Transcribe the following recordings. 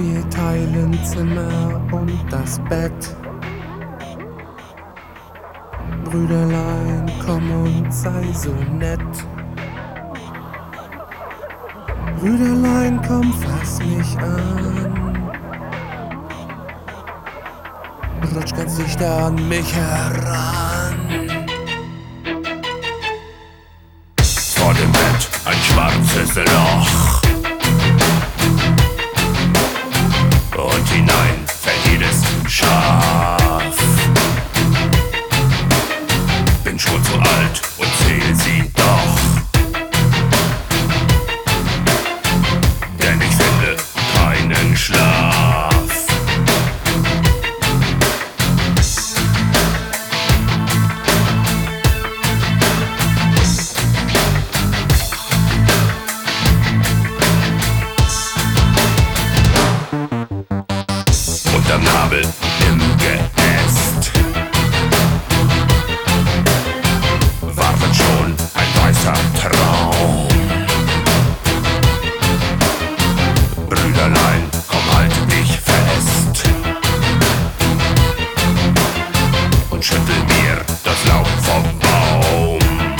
Wir teilen Zimmer und das Bett. Brüderlein, komm und sei so nett. Brüderlein, komm, fass mich an. Rutsch ganz dichter an mich heran. Vor dem Bett ein schwarzes Loch. Und hinein fällt jedes Schaf. Bin schon zu alt und zähl sie doch. Denn ich finde keinen Schlaf. Unterm Nabel im Geäst wartet schon ein weißer Traum. Brüderlein, komm, halt dich fest und schüttel mir das Laub vom Baum.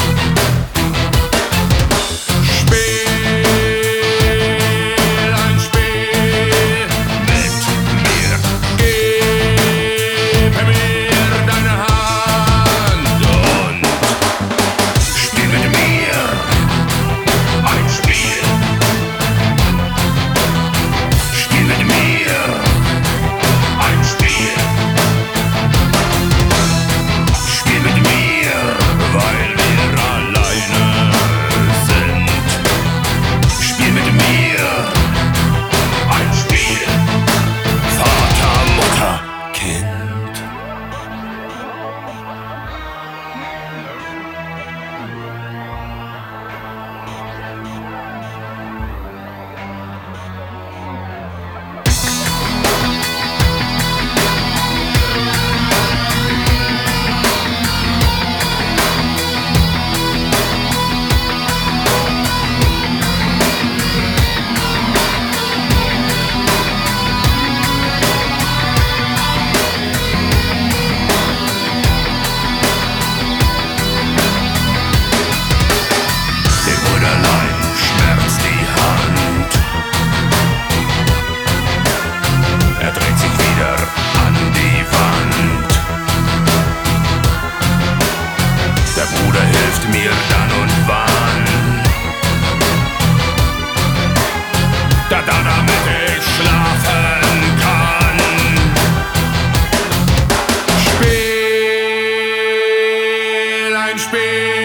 Hilft mir dann und wann, damit ich schlafen kann. Spiel ein Spiel.